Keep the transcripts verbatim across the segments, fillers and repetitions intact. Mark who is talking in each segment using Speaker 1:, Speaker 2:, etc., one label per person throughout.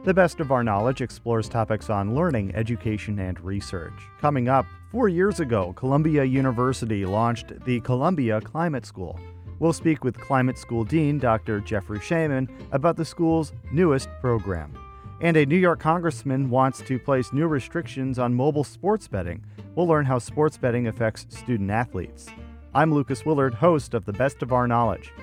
Speaker 1: The Best of Our Knowledge explores topics on learning, education, and research. Coming up, four years ago, Columbia University launched the Columbia Climate School. We'll speak with Climate School Dean Doctor Jeffrey Shaman about the school's newest program. And a New York congressman wants to place new restrictions on mobile sports betting. We'll learn how sports betting affects student athletes. I'm Lucas Willard, host of The Best of Our Knowledge.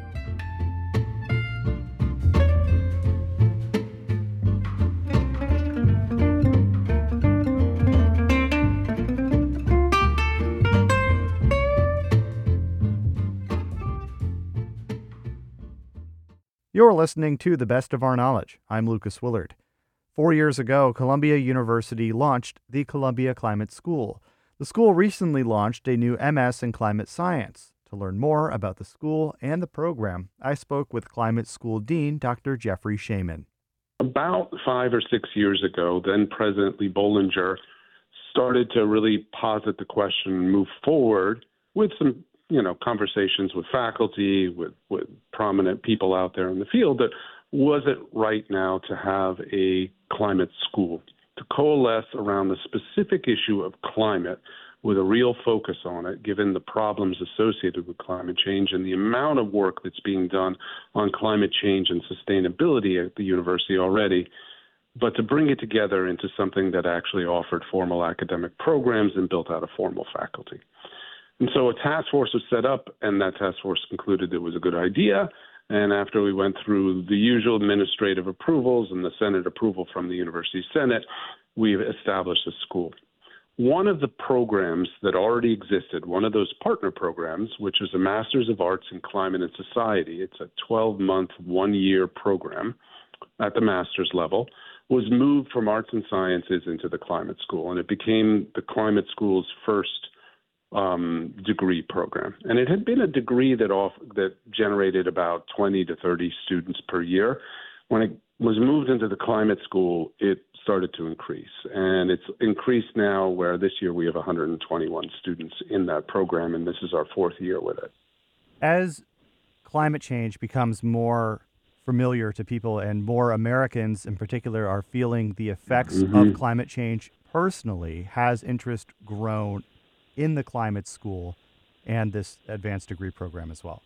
Speaker 1: You're listening to The Best of Our Knowledge. I'm Lucas Willard. Four years ago, Columbia University launched the Columbia Climate School. The school recently launched a new M S in climate science. To learn more about the school and the program, I spoke with Climate School Dean Doctor Jeffrey Shaman.
Speaker 2: About five or six years ago, then President Lee Bollinger started to really posit the question and move forward with some you know, conversations with faculty, with, with prominent people out there in the field, that was it right now to have a climate school, to coalesce around the specific issue of climate with a real focus on it, given the problems associated with climate change and the amount of work that's being done on climate change and sustainability at the university already, but to bring it together into something that actually offered formal academic programs and built out a formal faculty. And so a task force was set up, and that task force concluded it was a good idea. And after we went through the usual administrative approvals and the Senate approval from the University Senate, we've established a school. One of the programs that already existed, one of those partner programs, which is a Master's of Arts in Climate and Society, it's a twelve-month, one-year program at the master's level, was moved from arts and sciences into the climate school. And it became the climate school's first Um, degree program. And it had been a degree that off, that generated about twenty to thirty students per year. When it was moved into the climate school, it started to increase. And it's increased now where this year we have one hundred twenty-one students in that program, and this is our fourth year with it.
Speaker 1: As climate change becomes more familiar to people and more Americans in particular are feeling the effects mm-hmm. of climate change personally, has interest grown in the climate school and this advanced degree program as well?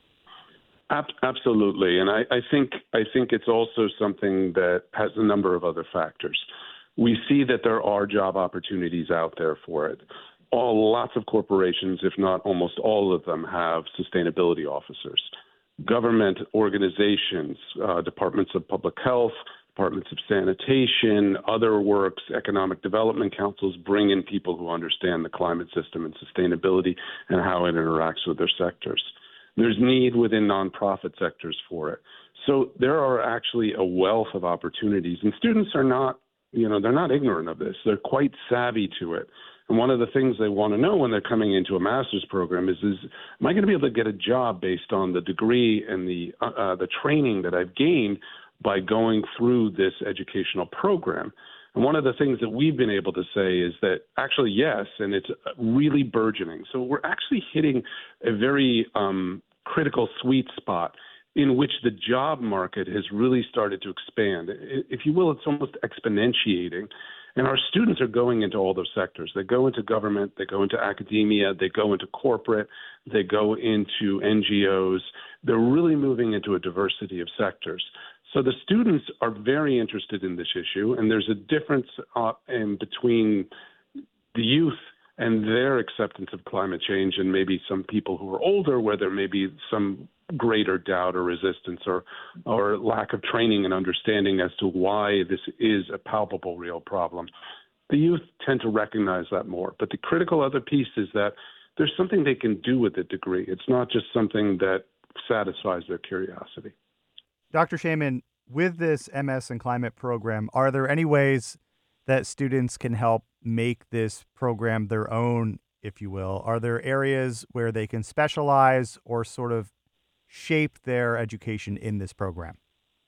Speaker 2: Absolutely. And I, I think I think it's also something that has a number of other factors. We see that there are job opportunities out there for it. All, lots of corporations, if not almost all of them, have sustainability officers. Government organizations, uh, departments of public health, departments of sanitation, other works, economic development councils bring in people who understand the climate system and sustainability and how it interacts with their sectors. There's need within nonprofit sectors for it. So there are actually a wealth of opportunities, and students are not, you know, they're not ignorant of this. They're quite savvy to it. And one of the things they want to know when they're coming into a master's program is, is am I going to be able to get a job based on the degree and the uh, uh, the training that I've gained by going through this educational program? And one of the things that we've been able to say is that actually, yes, and it's really burgeoning. So we're actually hitting a very um, critical sweet spot in which the job market has really started to expand. If you will, it's almost exponentiating. And our students are going into all those sectors. They go into government, they go into academia, they go into corporate, they go into N G Os. They're really moving into a diversity of sectors. So the students are very interested in this issue, and there's a difference uh, in between the youth and their acceptance of climate change and maybe some people who are older where there may be some greater doubt or resistance or or lack of training and understanding as to why this is a palpable real problem. The youth tend to recognize that more. But the critical other piece is that there's something they can do with the degree. It's not just something that satisfies their curiosity.
Speaker 1: Doctor Shaman, with this M S in Climate program, are there any ways that students can help make this program their own, if you will? Are there areas where they can specialize or sort of shape their education in this program?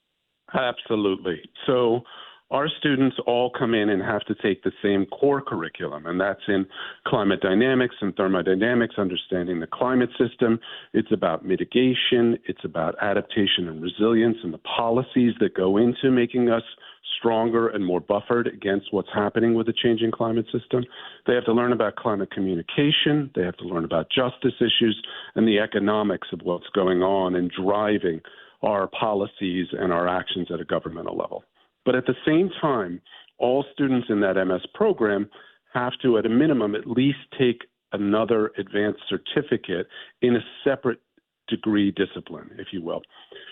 Speaker 2: Absolutely. So our students all come in and have to take the same core curriculum, and that's in climate dynamics and thermodynamics, understanding the climate system. It's about mitigation. It's about adaptation and resilience and the policies that go into making us stronger and more buffered against what's happening with the changing climate system. They have to learn about climate communication. They have to learn about justice issues and the economics of what's going on and driving our policies and our actions at a governmental level. But at the same time, all students in that M S program have to, at a minimum, at least take another advanced certificate in a separate degree discipline, if you will.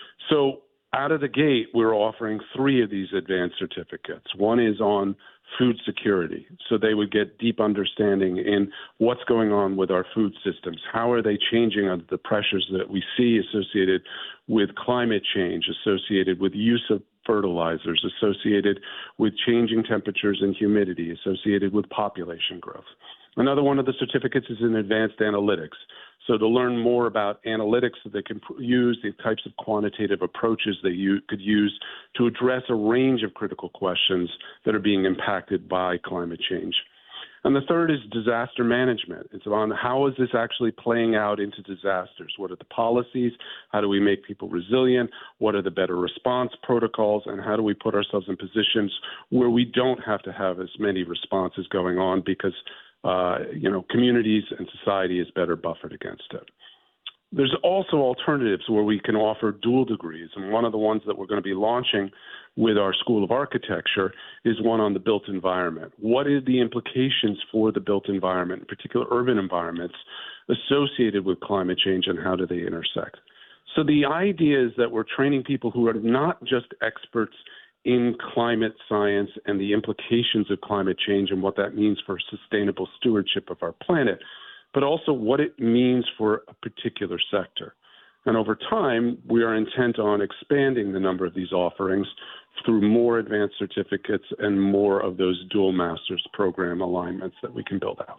Speaker 2: So out of the gate, we're offering three of these advanced certificates. One is on food security. So they would get deep understanding in what's going on with our food systems. How are they changing under the pressures that we see associated with climate change, associated with use of fertilizers, associated with changing temperatures and humidity, associated with population growth. Another one of the certificates is in advanced analytics. So to learn more about analytics that they can use, the types of quantitative approaches that you could use to address a range of critical questions that are being impacted by climate change. And the third is disaster management. It's on how is this actually playing out into disasters? What are the policies? How do we make people resilient? What are the better response protocols? And how do we put ourselves in positions where we don't have to have as many responses going on because Uh, you know, communities and society is better buffered against it. There's also alternatives where we can offer dual degrees, and one of the ones that we're going to be launching with our School of Architecture is one on the built environment. What are the implications for the built environment, in particular urban environments, associated with climate change, and how do they intersect? So the idea is that we're training people who are not just experts in climate science and the implications of climate change and what that means for sustainable stewardship of our planet, but also what it means for a particular sector. And over time, we are intent on expanding the number of these offerings through more advanced certificates and more of those dual master's program alignments that we can build out.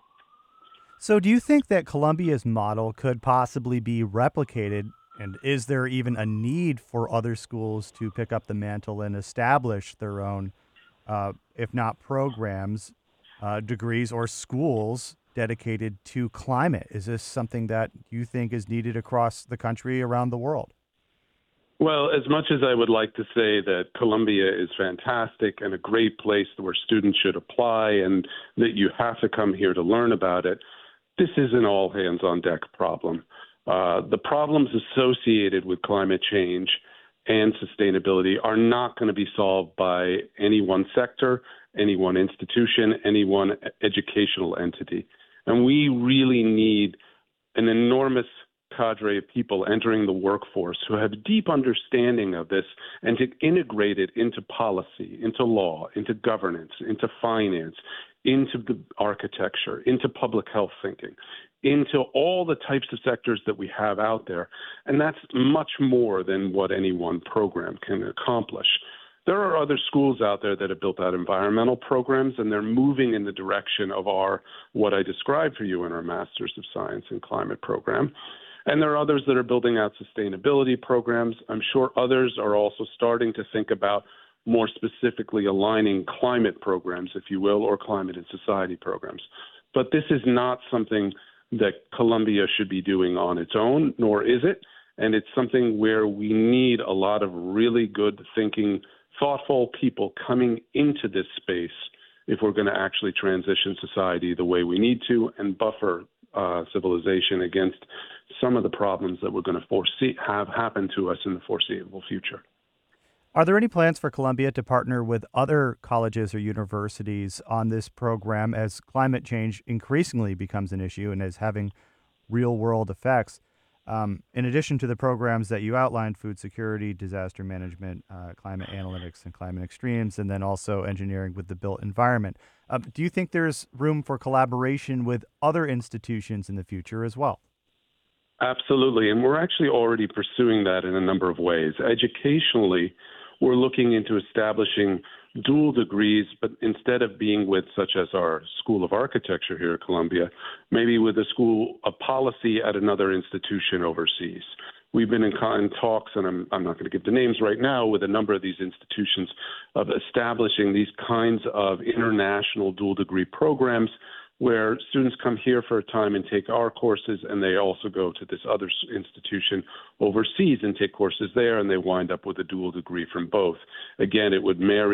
Speaker 1: So do you think that Columbia's model could possibly be replicated? And is there even a need for other schools to pick up the mantle and establish their own, uh, if not programs, uh, degrees or schools dedicated to climate? Is this something that you think is needed across the country, around the world?
Speaker 2: Well, as much as I would like to say that Columbia is fantastic and a great place where students should apply and that you have to come here to learn about it, this is an all hands on deck problem. Uh, the problems associated with climate change and sustainability are not going to be solved by any one sector, any one institution, any one educational entity. And we really need an enormous cadre of people entering the workforce who have deep understanding of this and to integrate it into policy, into law, into governance, into finance, into the architecture, into public health thinking, into all the types of sectors that we have out there. And that's much more than what any one program can accomplish. There are other schools out there that have built out environmental programs, and they're moving in the direction of our, what I described for you in our Masters of Science in Climate program. And there are others that are building out sustainability programs. I'm sure others are also starting to think about more specifically aligning climate programs, if you will, or climate and society programs. But this is not something that Columbia should be doing on its own, nor is it. And it's something where we need a lot of really good thinking, thoughtful people coming into this space if we're going to actually transition society the way we need to and buffer uh, civilization against some of the problems that we're going to foresee have happen to us in the foreseeable future.
Speaker 1: Are there any plans for Columbia to partner with other colleges or universities on this program as climate change increasingly becomes an issue and is having real-world effects? Um, in addition to the programs that you outlined, food security, disaster management, uh, climate analytics, and climate extremes, and then also engineering with the built environment, uh, do you think there's room for collaboration with other institutions in the future as well?
Speaker 2: Absolutely, and we're actually already pursuing that in a number of ways. Educationally, we're looking into establishing dual degrees, but instead of being with such as our School of Architecture here at Columbia, maybe with a school of policy at another institution overseas. We've been in, in talks, and I'm, I'm not going to give the names right now, with a number of these institutions of establishing these kinds of international dual degree programs where students come here for a time and take our courses, and they also go to this other institution overseas and take courses there, and they wind up with a dual degree from both. Again, it would marry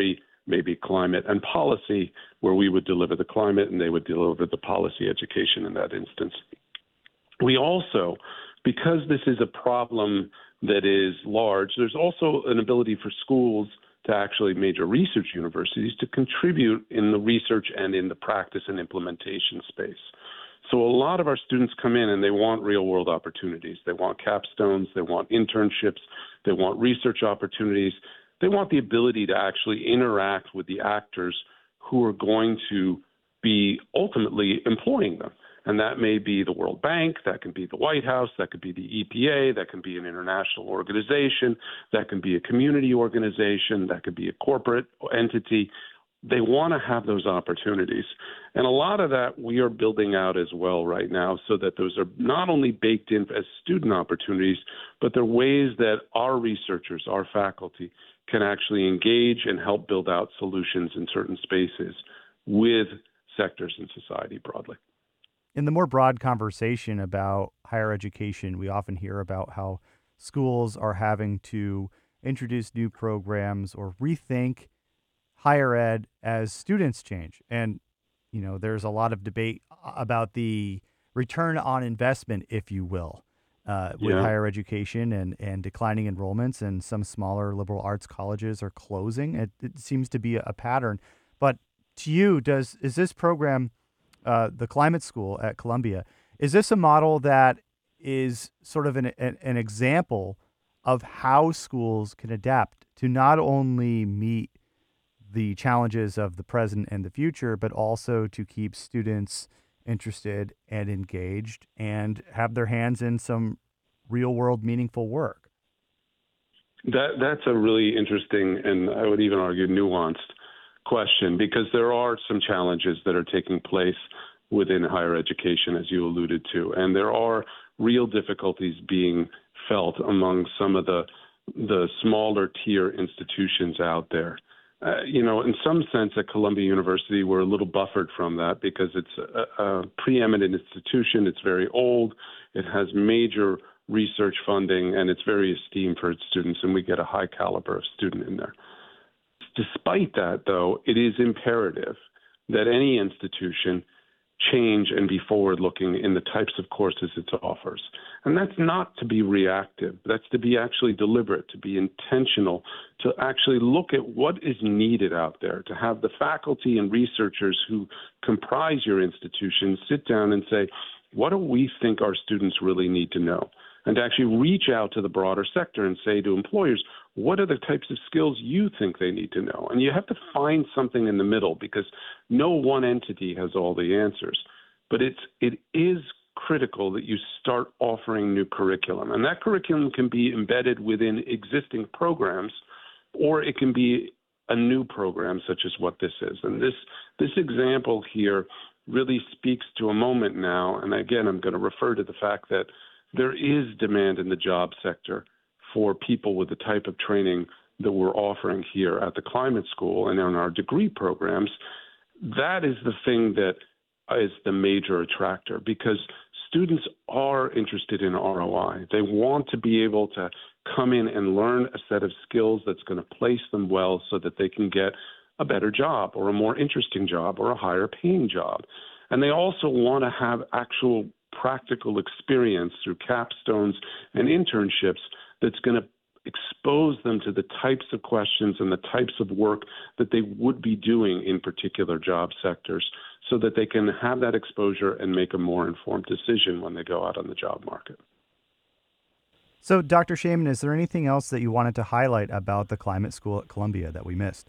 Speaker 2: maybe climate and policy, where we would deliver the climate and they would deliver the policy education in that instance. We also, because this is a problem that is large, there's also an ability for schools to actually major research universities to contribute in the research and in the practice and implementation space. So a lot of our students come in and they want real world opportunities. They want capstones, they want internships, they want research opportunities. They want the ability to actually interact with the actors who are going to be ultimately employing them. And that may be the World Bank, that can be the White House, that could be the E P A, that can be an international organization, that can be a community organization, that could be a corporate entity. They want to have those opportunities. And a lot of that we are building out as well right now, so that those are not only baked in as student opportunities, but they're ways that our researchers, our faculty, can actually engage and help build out solutions in certain spaces with sectors in society broadly.
Speaker 1: In the more broad conversation about higher education, we often hear about how schools are having to introduce new programs or rethink higher ed as students change. And, you know, there's a lot of debate about the return on investment, if you will, uh, with
Speaker 2: Yeah.
Speaker 1: higher education and, and declining enrollments, and some smaller liberal arts colleges are closing. It, it seems to be a pattern. But to you, does is this program, uh, the Climate School at Columbia, is this a model that is sort of an, an, an example of how schools can adapt to not only meet the challenges of the present and the future, but also to keep students interested and engaged and have their hands in some real world meaningful work?
Speaker 2: That that's a really interesting, and I would even argue nuanced question, because there are some challenges that are taking place within higher education, as you alluded to, and there are real difficulties being felt among some of the the smaller tier institutions out there. Uh, you know, in some sense, at Columbia University, we're a little buffered from that because it's a, a preeminent institution. It's very old. It has major research funding, and it's very esteemed for its students, and we get a high caliber of student in there. Despite that, though, it is imperative that any institution change and be forward-looking in the types of courses it offers. And that's not to be reactive. That's to be actually deliberate, to be intentional, to actually look at what is needed out there, to have the faculty and researchers who comprise your institution sit down and say, what do we think our students really need to know? And to actually reach out to the broader sector and say to employers, what are the types of skills you think they need to know? And you have to find something in the middle, because no one entity has all the answers. But it's it is critical that you start offering new curriculum. And that curriculum can be embedded within existing programs, or it can be a new program such as what this is. And this this example here really speaks to a moment now. And again, I'm going to refer to the fact that there is demand in the job sector for people with the type of training that we're offering here at the Climate School and in our degree programs. That is the thing that is the major attractor, because students are interested in R O I. They want to be able to come in and learn a set of skills that's going to place them well so that they can get a better job or a more interesting job or a higher paying job. And they also want to have actual practical experience through capstones and internships that's going to expose them to the types of questions and the types of work that they would be doing in particular job sectors, so that they can have that exposure and make a more informed decision when they go out on the job market.
Speaker 1: So, Doctor Shaiman, is there anything else that you wanted to highlight about the Climate School at Columbia that we missed?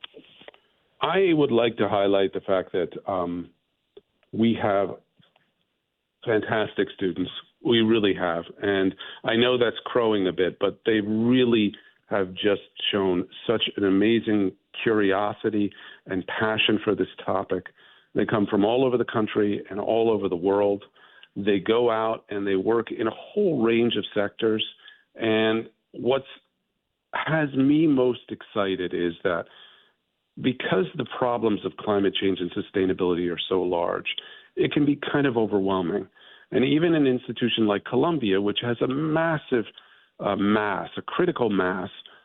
Speaker 2: I would like to highlight the fact that um, we have fantastic students. We really have. And I know that's crowing a bit, but they really have just shown such an amazing curiosity and passion for this topic. They come from all over the country and all over the world. They go out and they work in a whole range of sectors. And what has me most excited is that because the problems of climate change and sustainability are so large, it can be kind of overwhelming. And even an institution like Columbia, which has a massive uh, mass, a critical mass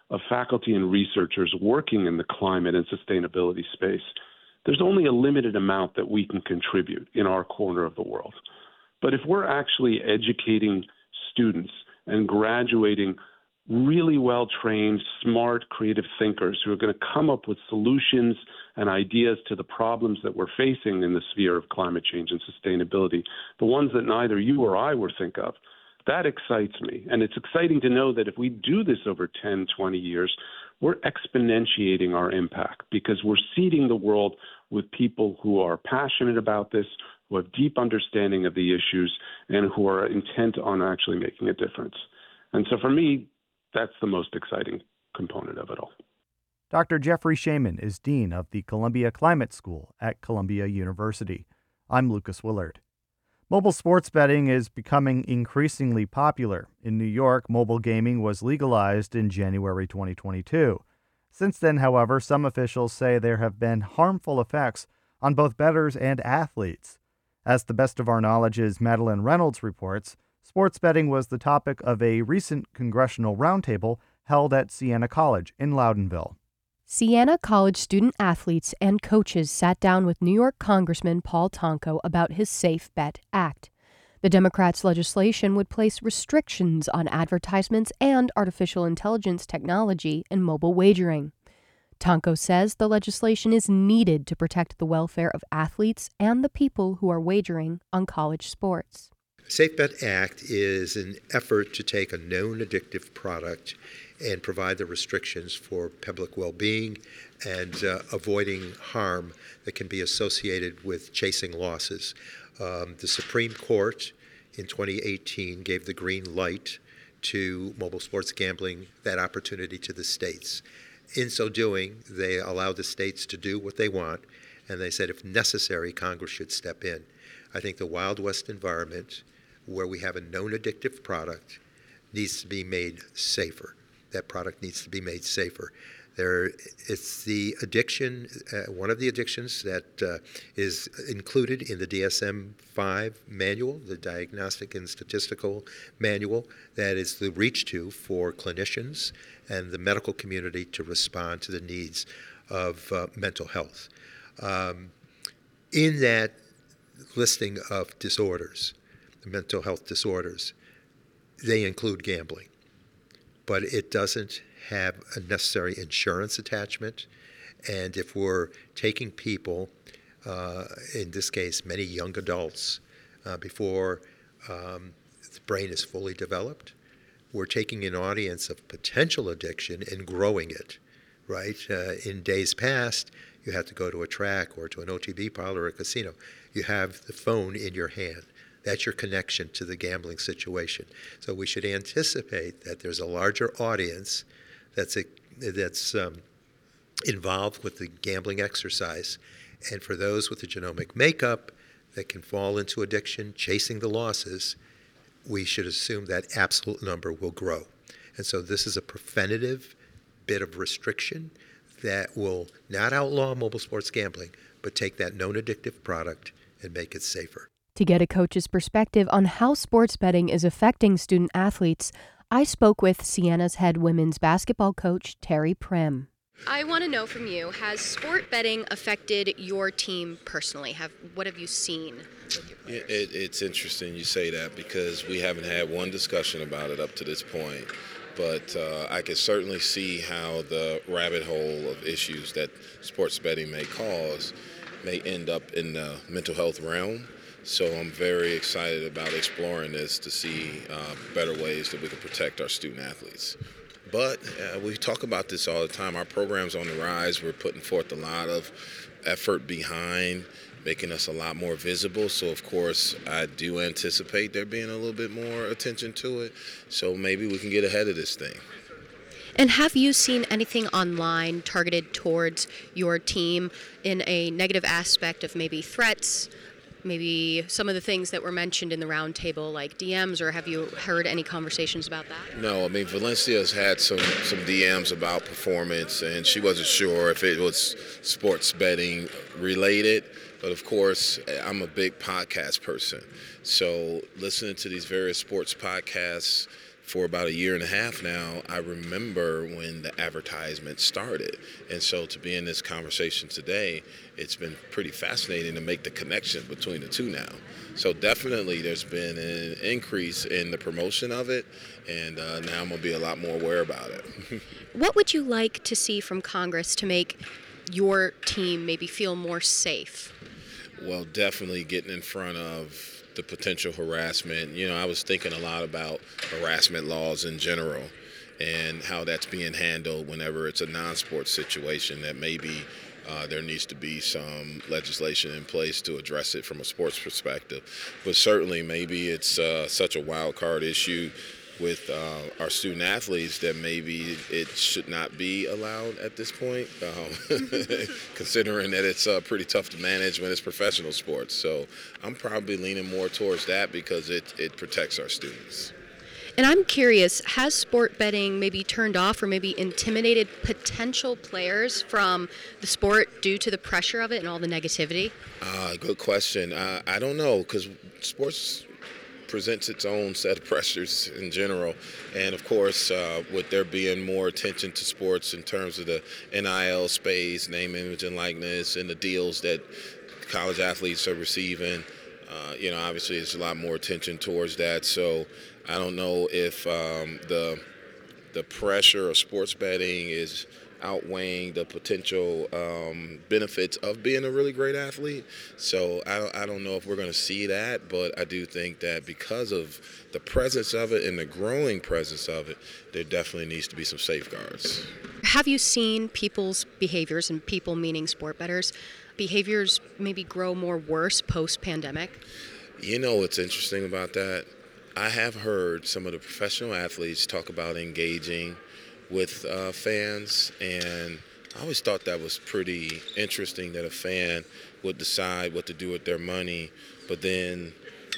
Speaker 2: of faculty and researchers working in the climate and sustainability space, there's only a limited amount that we can contribute in our corner of the world. But if we're actually educating students and graduating really well-trained, smart, creative thinkers who are going to come up with solutions and ideas to the problems that we're facing in the sphere of climate change and sustainability, the ones that neither you or I would think of, that excites me. And it's exciting to know that if we do this over ten, twenty years, we're exponentiating our impact because we're seeding the world with people who are passionate about this, who have deep understanding of the issues, and who are intent on actually making a difference. And so for me, that's the most exciting component of it all.
Speaker 1: Doctor Jeffrey Shaman is Dean of the Columbia Climate School at Columbia University. I'm Lucas Willard. Mobile sports betting is becoming increasingly popular. In New York, mobile gaming was legalized in January twenty twenty-two. Since then, however, some officials say there have been harmful effects on both bettors and athletes. As the best of our knowledge's Madeline Reynolds reports, sports betting was the topic of a recent congressional roundtable held at Siena College in Loudonville.
Speaker 3: Siena College student athletes and coaches sat down with New York Congressman Paul Tonko about his Safe Bet Act. The Democrats' legislation would place restrictions on advertisements and artificial intelligence technology in mobile wagering. Tonko says the legislation is needed to protect the welfare of athletes and the people who are wagering on college sports.
Speaker 4: Safe Bet Act is an effort to take a known addictive product and provide the restrictions for public well-being and uh, avoiding harm that can be associated with chasing losses. Um, the Supreme Court in twenty eighteen gave the green light to mobile sports gambling, that opportunity to the states. In so doing, they allowed the states to do what they want, and they said if necessary, Congress should step in. I think the Wild West environment, where we have a known addictive product, needs to be made safer. That product needs to be made safer. There, it's the addiction, uh, one of the addictions that uh, is included in the D S M five manual, the Diagnostic and Statistical Manual, that is the reach to for clinicians and the medical community to respond to the needs of uh, mental health. Um, in that listing of disorders, mental health disorders, they include gambling, but it doesn't have a necessary insurance attachment. And if we're taking people, uh, in this case, many young adults, uh, before um, the brain is fully developed, we're taking an audience of potential addiction and growing it, right? Uh, in days past, you had to go to a track or to an O T B parlor or a casino. You have the phone in your hand. That's your connection to the gambling situation. So we should anticipate that there's a larger audience that's a, that's um, involved with the gambling exercise. And for those with the genomic makeup that can fall into addiction, chasing the losses, we should assume that absolute number will grow. And so this is a preventative bit of restriction that will not outlaw mobile sports gambling, but take that known addictive product and make it safer.
Speaker 3: To get a coach's perspective on how sports betting is affecting student athletes, I spoke with Siena's head women's basketball coach, Terry Prim.
Speaker 5: I want to know from you, has sport betting affected your team personally? Have What have you seen with your players?
Speaker 6: It, it's interesting you say that because we haven't had one discussion about it up to this point. But uh, I can certainly see how the rabbit hole of issues that sports betting may cause may end up in the mental health realm. So I'm very excited about exploring this to see uh, better ways that we can protect our student athletes. But uh, we talk about this all the time. Our program's on the rise. We're putting forth a lot of effort behind making us a lot more visible. So, of course, I do anticipate there being a little bit more attention to it. So maybe we can get ahead of this thing.
Speaker 5: And have you seen anything online targeted towards your team in a negative aspect of maybe threats, maybe some of the things that were mentioned in the roundtable, like D Ms, or have you heard any conversations about that?
Speaker 6: No, I mean, Valencia's had some, some D Ms about performance, and she wasn't sure if it was sports betting related. But, of course, I'm a big podcast person. So listening to these various sports podcasts, for about a year and a half now, I remember when the advertisement started. And so to be in this conversation today, it's been pretty fascinating to make the connection between the two now. So definitely there's been an increase in the promotion of it, and uh, now I'm going to be a lot more aware about it.
Speaker 5: What would you like to see from Congress to make your team maybe feel more safe?
Speaker 6: Well, definitely getting in front of the potential harassment. You know, I was thinking a lot about harassment laws in general and how that's being handled whenever it's a non-sports situation, that maybe Uh, there needs to be some legislation in place to address it from a sports perspective. But certainly maybe it's uh, such a wild card issue with uh, our student athletes that maybe it should not be allowed at this point, um, considering that it's uh, pretty tough to manage when it's professional sports. So I'm probably leaning more towards that because it, it protects our students.
Speaker 5: And I'm curious, has sport betting maybe turned off or maybe intimidated potential players from the sport due to the pressure of it and all the negativity?
Speaker 6: Uh, good question. Uh, I don't know, because sports presents its own set of pressures in general. And, of course, uh, with there being more attention to sports in terms of the N I L space, name, image, and likeness, and the deals that college athletes are receiving, uh, you know, obviously there's a lot more attention towards that. So I don't know if um, the the pressure of sports betting is outweighing the potential um, benefits of being a really great athlete. So I don't, I don't know if we're going to see that, but I do think that because of the presence of it and the growing presence of it, there definitely needs to be some safeguards.
Speaker 5: Have you seen people's behaviors, and people meaning sport bettors, behaviors maybe grow more worse post-pandemic?
Speaker 6: You know what's interesting about that? I have heard some of the professional athletes talk about engaging with uh, fans, and I always thought that was pretty interesting that a fan would decide what to do with their money, but then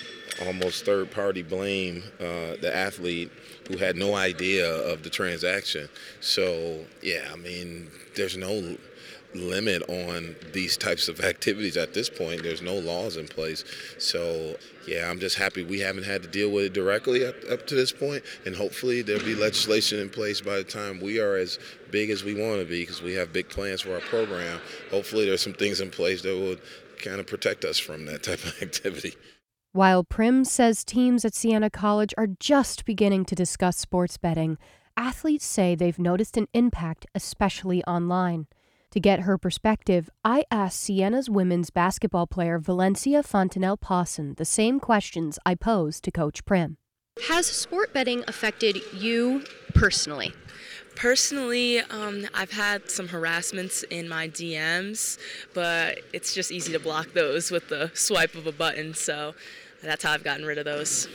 Speaker 6: almost third-party blame uh, the athlete who had no idea of the transaction. So, yeah, I mean, there's no limit on these types of activities at this point. There's no laws in place. So, yeah, I'm just happy we haven't had to deal with it directly up, up to this point, and hopefully there'll be legislation in place by the time we are as big as we want to be, because we have big plans for our program. Hopefully there's some things in place that would kind of protect us from that type of activity.
Speaker 3: While Prim says teams at Siena College are just beginning to discuss sports betting, athletes say they've noticed an impact, especially online. To get her perspective, I asked Siena's women's basketball player Valencia Fontanelle-Pawson the same questions I posed to Coach Prim.
Speaker 5: Has sport betting affected you personally?
Speaker 7: Personally, um, I've had some harassments in my D Ms, but it's just easy to block those with the swipe of a button, so that's how I've gotten rid of those.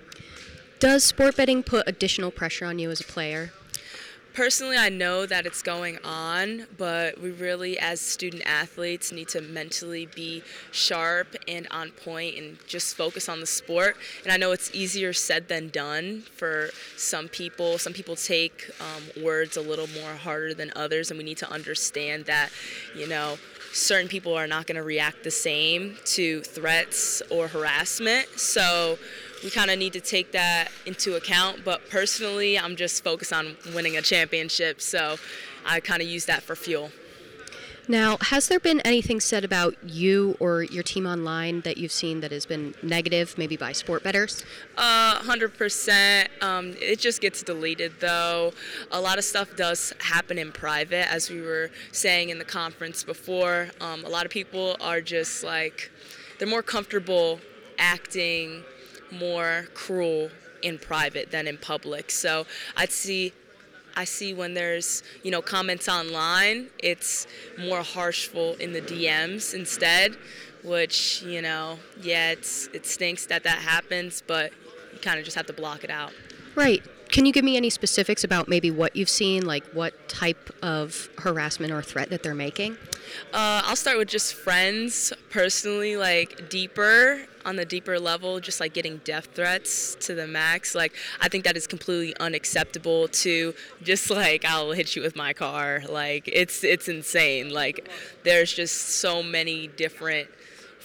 Speaker 5: Does sport betting put additional pressure on you as a player?
Speaker 7: Personally, I know that it's going on, but we really, as student athletes, need to mentally be sharp and on point and just focus on the sport. And I know it's easier said than done for some people. Some people take um, words a little more harder than others, and we need to understand that, you know, certain people are not going to react the same to threats or harassment. So we kind of need to take that into account. But personally, I'm just focused on winning a championship, so I kind of use that for fuel.
Speaker 5: Now, has there been anything said about you or your team online that you've seen that has been negative, maybe by sport bettors?
Speaker 7: Uh, one hundred percent. Um, it just gets deleted, though. A lot of stuff does happen in private, as we were saying in the conference before. Um, a lot of people are just like, they're more comfortable acting more cruel in private than in public. So I'd see I see when there's, you know, comments online, it's more harshful in the D Ms instead, which, you know, yeah, it's it stinks that that happens, but you kind of just have to block it out.
Speaker 5: Right. Can you give me any specifics about maybe what you've seen, like what type of harassment or threat that they're making?
Speaker 7: Uh, I'll start with just friends. Personally, like deeper, on the deeper level, just like getting death threats to the max. Like, I think that is completely unacceptable to just like, I'll hit you with my car. Like, it's it's insane. Like, there's just so many different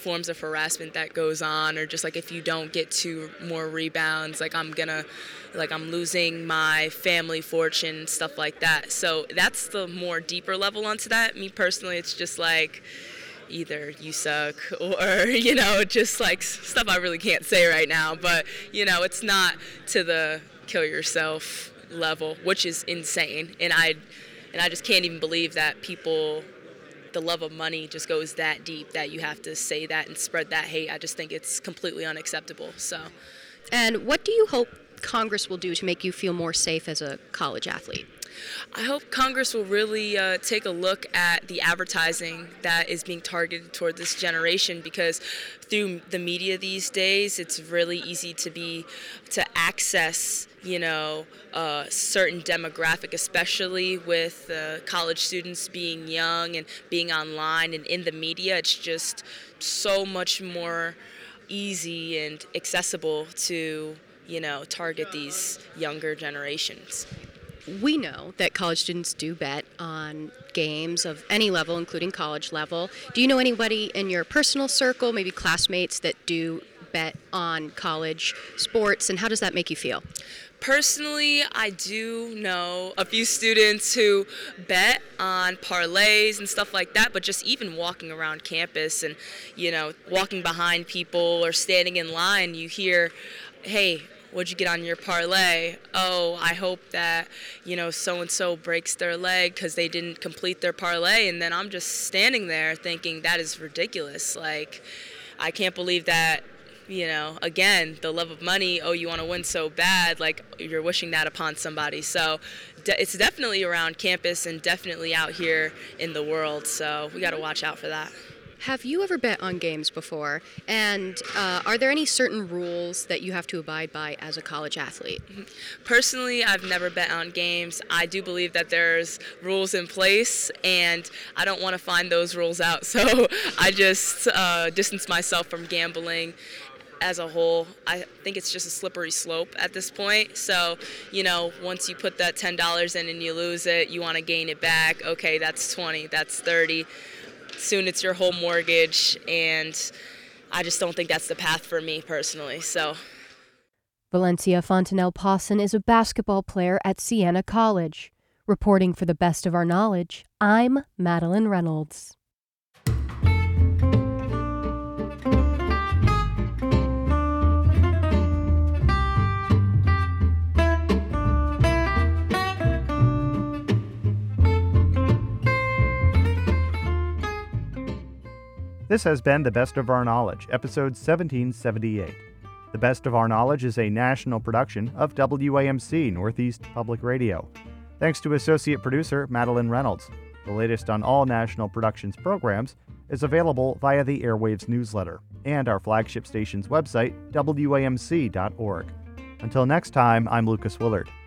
Speaker 7: forms of harassment that goes on, or just like if you don't get two more rebounds, like I'm gonna, like I'm losing my family fortune, stuff like that. So that's the more deeper level onto that. Me personally, it's just like either you suck or, you know, just like stuff I really can't say right now. But, you know, it's not to the kill yourself level, which is insane. And I, and I just can't even believe that people, the love of money just goes that deep that you have to say that and spread that hate. I just think it's completely unacceptable. So,
Speaker 5: and what do you hope Congress will do to make you feel more safe as a college athlete?
Speaker 7: I hope Congress will really uh, take a look at the advertising that is being targeted toward this generation, because through the media these days, it's really easy to be to access, you know, a certain demographic, especially with uh, college students being young and being online and in the media. It's just so much more easy and accessible to, you know, target these younger generations.
Speaker 5: We know that college students do bet on games of any level, including college level. Do you know anybody in your personal circle, maybe classmates, that do bet on college sports, and how does that make you feel?
Speaker 7: Personally, I do know a few students who bet on parlays and stuff like that, but just even walking around campus and, you know, walking behind people or standing in line, you hear, hey, what'd you get on your parlay? Oh, I hope that, you know, so-and-so breaks their leg because they didn't complete their parlay. And then I'm just standing there thinking that is ridiculous. Like, I can't believe that, you know, again, the love of money, oh, you want to win so bad, like you're wishing that upon somebody. So de- it's definitely around campus and definitely out here in the world. So we got to watch out for that.
Speaker 5: Have you ever bet on games before? And uh, are there any certain rules that you have to abide by as a college athlete?
Speaker 7: Personally, I've never bet on games. I do believe that there's rules in place, and I don't want to find those rules out. So I just uh, distance myself from gambling as a whole. I think it's just a slippery slope at this point. So, you know, once you put that ten dollars in and you lose it, you want to gain it back. Okay, that's twenty, that's thirty. Soon it's your whole mortgage, and I just don't think that's the path for me personally. So,
Speaker 3: Valencia Fontanelle Pawson is a basketball player at Siena College. Reporting for the best of our knowledge, I'm Madeline Reynolds.
Speaker 1: This has been The Best of Our Knowledge, episode seventeen seventy-eight. The Best of Our Knowledge is a national production of W A M C Northeast Public Radio. Thanks to associate producer Madeline Reynolds. The latest on all National Productions programs is available via the Airwaves newsletter and our flagship station's website, W A M C dot org. Until next time, I'm Lucas Willard.